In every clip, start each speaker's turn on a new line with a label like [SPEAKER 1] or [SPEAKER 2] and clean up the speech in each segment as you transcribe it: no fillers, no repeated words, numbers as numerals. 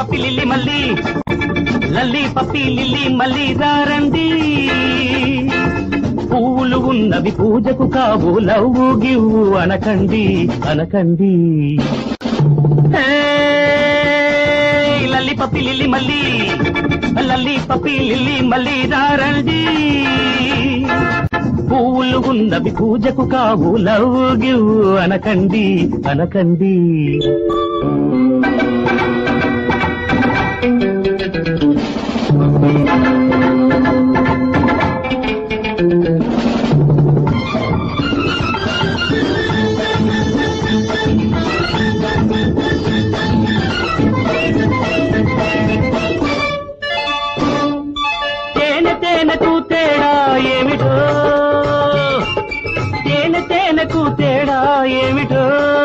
[SPEAKER 1] పప్పి lily మళ్ళీ లల్లి పప్పి lily మళ్ళీ దారండి పువ్వులు ఉన్నవి పూజకు కావు లవ్వు గివ్వు అనకండి అనకండి లల్లి పప్పి లిల్లీ మళ్ళీ లల్లి పప్పి లిల్లీ మళ్ళీ దారండి పువ్వులు ఉన్నవి పూజకు కావు లవ్వు గివ్వు అనకండి అనకండి తేనెకు తేడా ఏమిటో తేనెకు తేడా ఏమిటో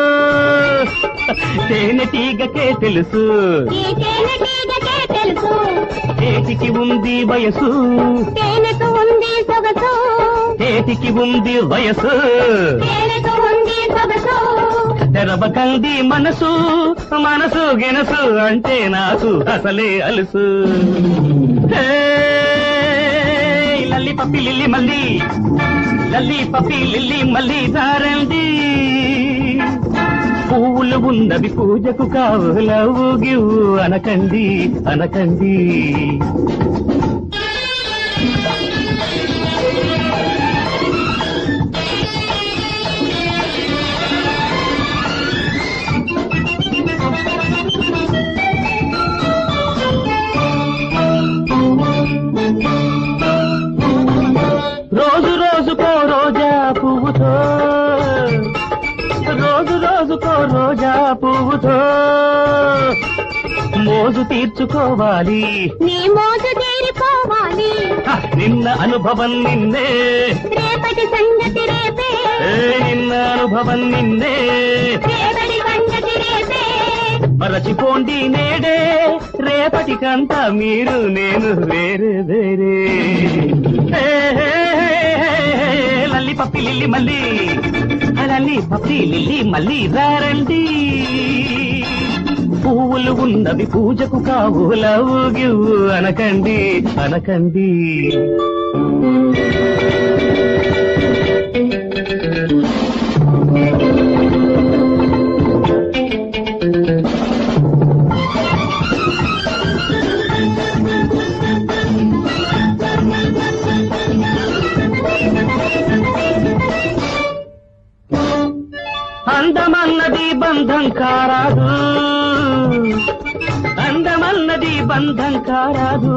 [SPEAKER 1] తేనెటీగకే తెలుసు తేటికి ఉంది వయసు
[SPEAKER 2] తేనెకు ఉంది సొగసు
[SPEAKER 1] తేటికి ఉంది వయసు
[SPEAKER 2] తేనెకు ఉంది సొగసు
[SPEAKER 1] తెరవకంది మనసు మనసు గినసు అంటే నాకు అసలే అలుసు లల్లి పప్పి లిల్లీ మళ్ళీ లల్లి పప్పి లిల్లీ మళ్ళీ దారండి పువ్వులు ఉన్నవి పూజకు కావు లవ్వు గివ్వు అనకండి అనకండి రోజు రోజుకో రోజా పువ్వుతో రోజు రోజుకో రోజా పువ్వుతో మోజు తీర్చుకోవాలి
[SPEAKER 2] నీ మోజు తీరిపోవాలి
[SPEAKER 1] నిన్న అనుభవం నిన్నే
[SPEAKER 2] రేపటి సంగతి రేపే
[SPEAKER 1] నిన్న అనుభవం నిన్నే
[SPEAKER 2] రేపటి సంగతి రేపే
[SPEAKER 1] మరచిపోండి నేడే రేపటికంతా మీరు నేను వేరే వేరే లల్లి పప్పి లిల్లీ మళ్ళీ లల్లి పప్పి లిల్లీ మళ్ళీ దారండి పువ్వులు ఉన్నవి పూజకు కావు లవ్వు గివ్వు అనకండి అనకండి అందమన్నది బంధం కారాదు అందమన్నది బంధం కారాదు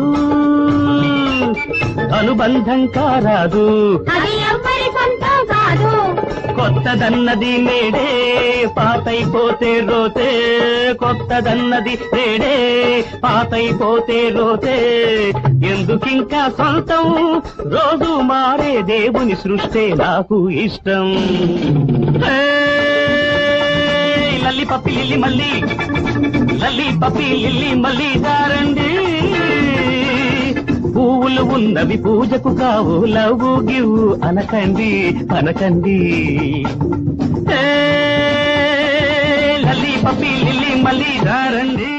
[SPEAKER 1] అనుబంధం కారాదు
[SPEAKER 2] అది ఎవ్వరి సొంతం కాదు
[SPEAKER 1] కొత్తదన్నది నేడే పాతైపోతే రోతే కొత్తదన్నది నేడే పాతైపోతే రోతే ఎందుకింకా సొంతం రోజు మారే దేవుని సృష్టి నాకు ఇష్టం లల్లి పప్పి లిల్లీ మళ్ళీ లల్లి పప్పి లిల్లీ మళ్ళీ దారండి పువ్వులు ఉన్నవి పూజకు కావు లవ్వు గివ్వు అనకండి అనకండి లల్లి పప్పి లిల్లీ మళ్ళీ దారండి